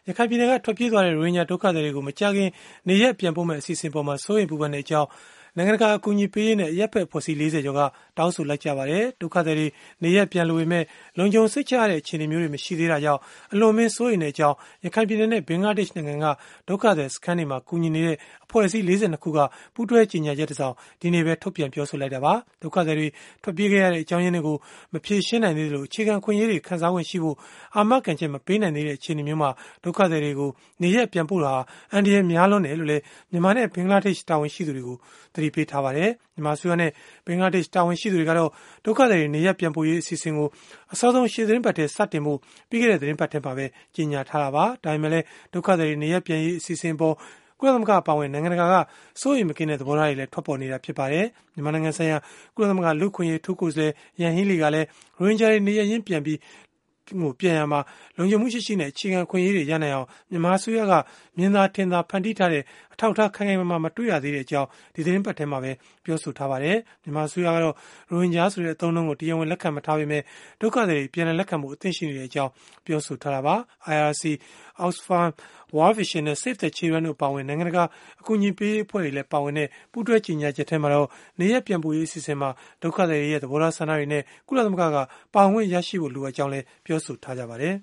ရခိုင်ပြည်နယ်ကထွက်ပြေးသွားတဲ့ရိုဟင်ဂျာဒုက္ခသည်တွေကိုမကြာခင်နေရပ်ပြန်ပို့မဲ့အစီအစဉ်ပေါ်မှာစိုးရိမ်ပူပန်တဲ့အကြောင်းနိုင်ငံတကာအကူအညီပေးရေးနဲ့အရပ်ဘက်ဖွဲ့စည်း40ကျော်ကတောင်းဆိုလိုက်ကြပါတယ်။ဒုက္ခသည်တွေနေရပ်ပြန်လို့ပေမဲ့လုံခြုံစိတ်ချရတဲ့အခြေအနေမျိုးတွေမရှိသေးတာကြောင့်အလွန်မင်းစိုးရိမ်တဲ့အကြောင်းရခိုင်ပြည်နယ်နဲ့ဘင်္ဂလားဒေ့ရှ်နိုင်ငံကဒုက္ခသည်စခန်းတွေမှာကူညီနေတဲ့အဖွဲ့အစည်း42ခုကပူးတွဲကြေညာချက်တစ်စောင်ဒီနေ့ပဲထုတ်ပြန်ပြောဆိုလိုက်တာပါ။ဒုက္ခသည်တွေထွက်ပြေးခဲ့ရတဲ့အကြောင်းရင်းတွေကိုမဖြေရှင်းနိုင်သေးသလိုအခြေခံခွင့်ရေးတွေခန်းစားခွင့်ရှိဖို့အာမခံချက်မပေးနိုင်သေးတဲ့အခြေအနေမျိုးမှာဒုက္ခသည်တွေကိုနေရပ်ပြန်ပို့တာအန္တရာယ်များလွန်းတယ်လို့လည်းမြန်မာနဲ့ဘင်္ဂလားဒေ့ရှ်တာဝန်ရှိသူတွေကိုသတိပေးထားပါတယ်။မြန်မာဆိုရနဲ့ဘင်္ဂလားဒေ့ရှ်တာဝန်ရှိသူတွေကတော့ဒုက္ခသည်တွေနေရပ်ပြန်ပို့ရေးအစီအစဉ်ကိုအစောဆုံးရှေ့သတင်းပတ်ထဲစတင်ဖို့ပြီးခဲ့တဲ့သတင်းပတ်ထဲမှာပဲကြေညာထားတာပါ။ဒါပေမဲ့လည်းဒုက္ခသည်တွေနေရပ်ပြန်ရေးအစီအစဉ်ပေါ်ကုလသမဂ္ဂအပါအဝင်နိုင်ငံတကာကစိုးရိမ်မကင်းတဲ့သဘောထားတွေလည်းထွက်ပေါ်နေတာဖြစ်ပါတယ်။မြန်မာနိုင်ငံဆိုင်ရာကုလသမဂ္ဂလူ့အခွင့်အရေးထူးကိုယ်စားလှယ်ယန်ဟီးလီကလည်းရိုဟင်ဂျာတွေနေရပ်ရင်းပြန်ပြီးပြန်ရမှာလုံခြုံမှုရှိရှိနဲ့အခြေခံခွင့်ရေးတွေရနိုင်အောင်မြန်မာအစိုးရကမြင်သာထင်သာဖန်တီးထားတဲ့အထောက်အထားခိုင်ခိုင်မာမာမတွေ့ရသေးတဲ့အကြောင်းဒီသတင်းပတ်ထဲမှာပဲပြောဆိုထားပါတယ်။မြန်မာအစိုးရကတော့ရိုဟင်ဂျာဆိုတဲ့အသုံးအနှုန်းကိုတရားဝင်လက်ခံမထားပေမဲ့ဒုက္ခသည်တွေပြန်လည်လက်ခံမှုအသင့်ရှိနေတဲ့အကြောင်းပြောဆိုထားတာပါ။ IRC, Oxfam, World Vision နဲ့ Save the Children တို့ပါဝင်နိုင်ငံတကာအကူအညီပေးအဖွဲ့တွေလည်းပါဝင်တဲ့ပူးတွဲကြေညာချက်ထဲမှာတော့နေရပ်ပြန်ပို့ရေးအစီအစဉ်မှာဒုက္ခသည်တွေရဲ့သဘောထားဆန္ဒတွေနဲ့ကုလသမဂ္ဂကပါဝင်ရရှိဖို့လိုအပ်ကြောင်းလည်းပြောဆိုထားကြပါတယ်